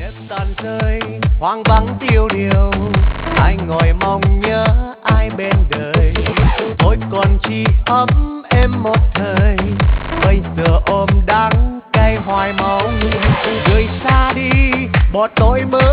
tàn rơi hoang vắng tiêu điều, ai ngồi mong nhớ ai bên đời. Thôi còn chi ấm em một thời, bây giờ ôm đắng cay hoài mong người xa đi bỏ tôi mơ